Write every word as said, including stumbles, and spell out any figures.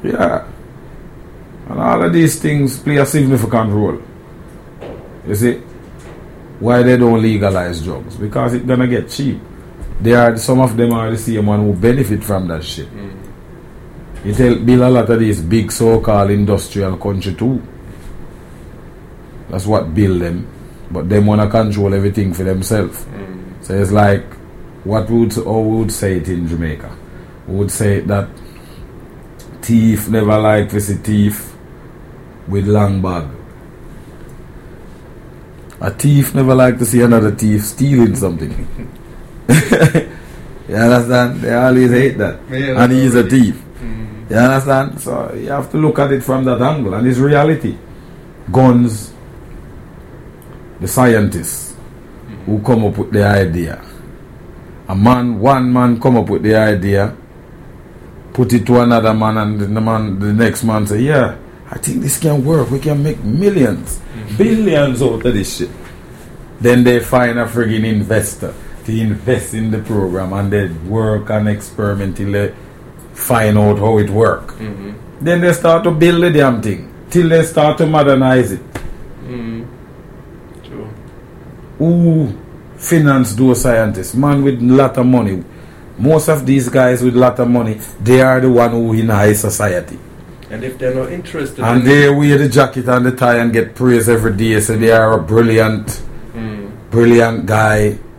Yeah. And all of these things play a significant role. You see? Why they don't legalize drugs? Because it's gonna get cheap. They are some of them are the same one who benefit from that shit. Mm. You tell build a lot of these big so-called industrial country too. That's what build them. But they wanna control everything for themselves. Mm. So it's like what we would or we would say it in Jamaica. We would say that thief never like to see thief with long bag. A thief never like to see another thief stealing something. You understand? They always hate that. Yeah, and he's a thief. Mm-hmm. You understand? So you have to look at it from that angle. And it's reality. Guns, the scientists mm-hmm. who come up with the idea. A man, one man come up with the idea, put it to another man, and the man, the next man say, yeah, I think this can work. We can make millions, mm-hmm. billions out of this shit. Then they find a friggin' investor to invest in the program, and they work and experiment till they find out how it works. Mm-hmm. Then they start to build the damn thing till they start to modernize it. Mm-hmm. True. Who finance those scientists? Man with lot of money. Most of these guys with lot of money, they are the one who in high society. And if they're not interested, and in they wear the jacket and the tie and get praise every day, so they are a brilliant, mm. brilliant guy.